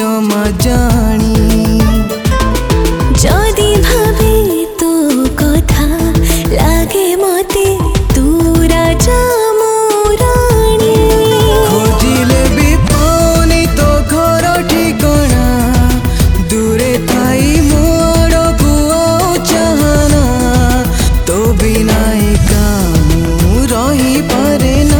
जमा जानी जदि भावे तो कथा लागे मते तू राजा मोराणी खोजिले भी पानी तो घर ठिकाना दूरे थाई मोर कुआ चाहना तो बिना एकामु रही पारे ना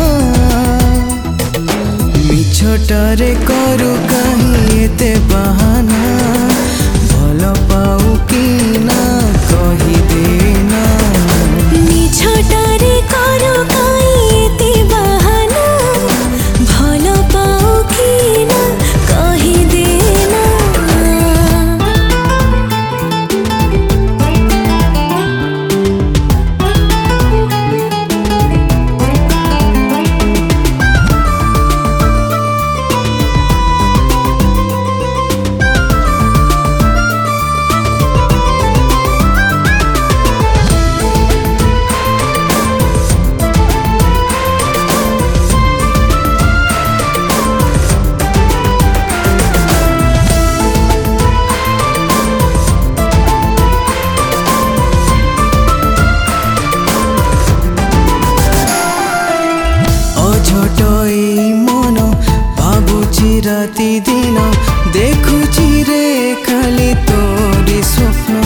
मिछटारे करू कहीं एते बहाना भल पाऊ कि ना कही देना मिछटारे करू कहीं एते बहाना भल पाऊ कि ना कही देना अझटई मन भाबुची राति दिन देखुची रे खाली तोरी स्वप्न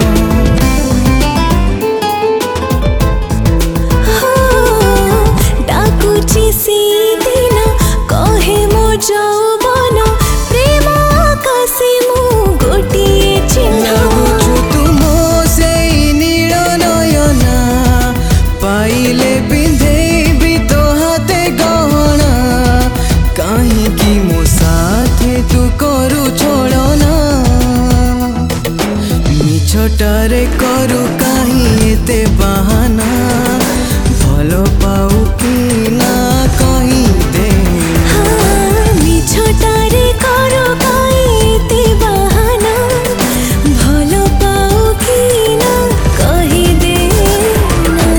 डाकुची सी दिन कहे मो जौवन प्रेम आकाशे मु गोटिए चिन्ह लागुछु तुम सेई नील नयना पाइले पिंधेबी तो हाथे गहना काहींकि मो साथे तू करू छोड़ना मिछटारे करू काहीं एते बहाना भल पाऊ कि ना कही दे मिछटारे करू कहीं एते बहाना भल पाऊ कि ना कही देना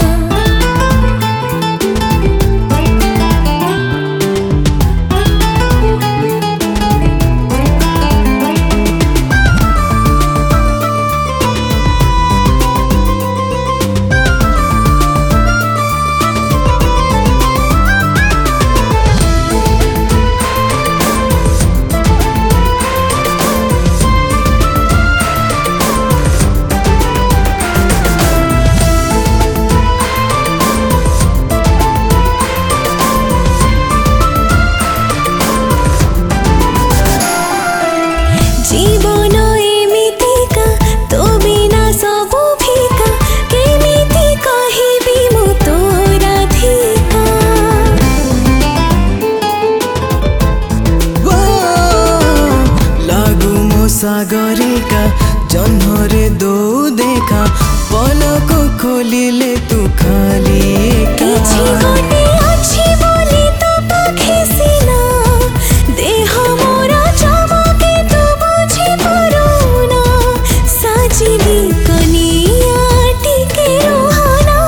जीवन एमितिका तो बिना सबु फिका केमिति कहिबी मु तोरा धिका लागू मो सागरिका जन्हरे दो देखा पलक खोलिले तू खाली किछि गने अछि बोली तो पाखे सिना देह मोरा चमके तो बुझी परुना साजिली कनिया टिके रोहना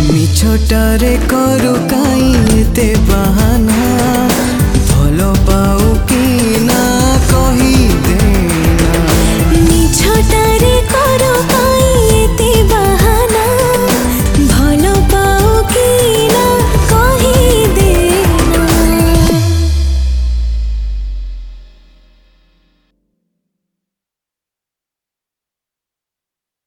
मिछटारे करू काहीं एते बहाना भल पाऊ